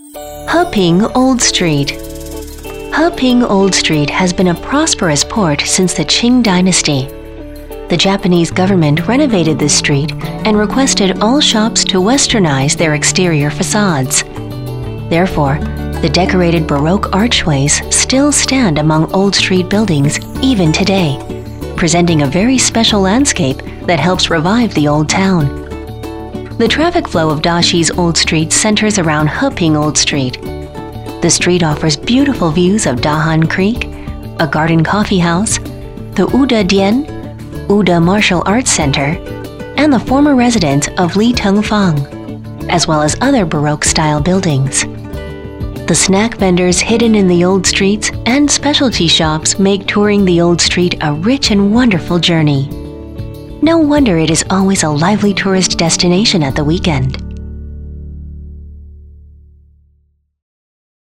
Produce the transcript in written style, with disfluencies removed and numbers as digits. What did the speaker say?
Heping Old Street. Heping Old Street has been a prosperous port since the Qing dynasty. The Japanese government renovated this street and requested all shops to westernize their exterior facades. Therefore, the decorated Baroque archways still stand among Old Street buildings even today, presenting a very special landscape that helps revive the old town. The traffic flow of Daxi's Old Street centers around Heping Old Street. The street offers beautiful views of Dahan Creek, a garden coffee house, the Uda Dian, Uda Martial Arts Center, and the former residence of Li Tengfang, as well as other Baroque-style buildings. The snack vendors hidden in the old streets and specialty shops make touring the old street a rich and wonderful journey. No wonder it is always a lively tourist destination at the weekend.